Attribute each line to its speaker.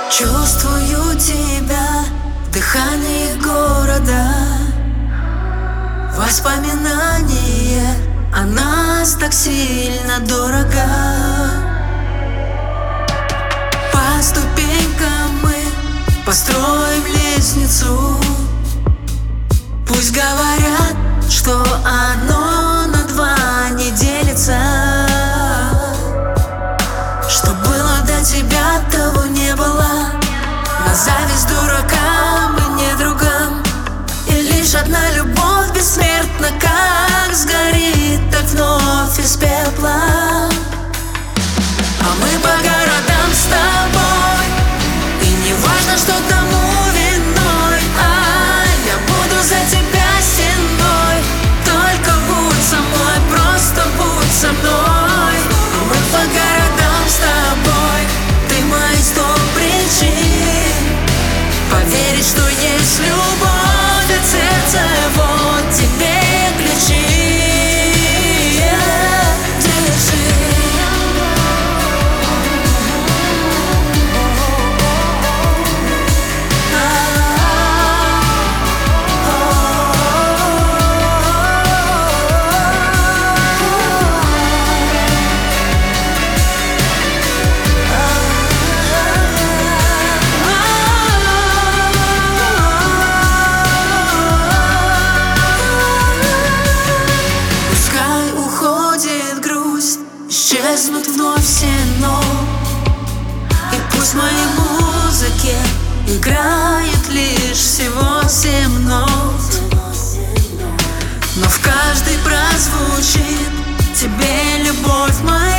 Speaker 1: Чувствую тебя в дыхании города, воспоминания о нас так сильно дорого. По ступенькам мы построим лестницу. Пусть говорят, что одно на два не делится. Что было до тебя, того не было. На зависть дуракам и недругам. И лишь одна любовь бессмертна, как сгорит, так вновь из пепла. А мы по городам с тобой, и не важно, что тому виной. Я буду за тебя стеной. Только будь со мной, просто будь со мной. А мы по городам с тобой, ты мои 100 причин поверить, что есть любовь от сердца. Вот тебе ключи. Исчезнут вновь все «но». И пусть в моей музыке играет лишь всего 7 нот, но в каждой прозвучит тебе любовь моя.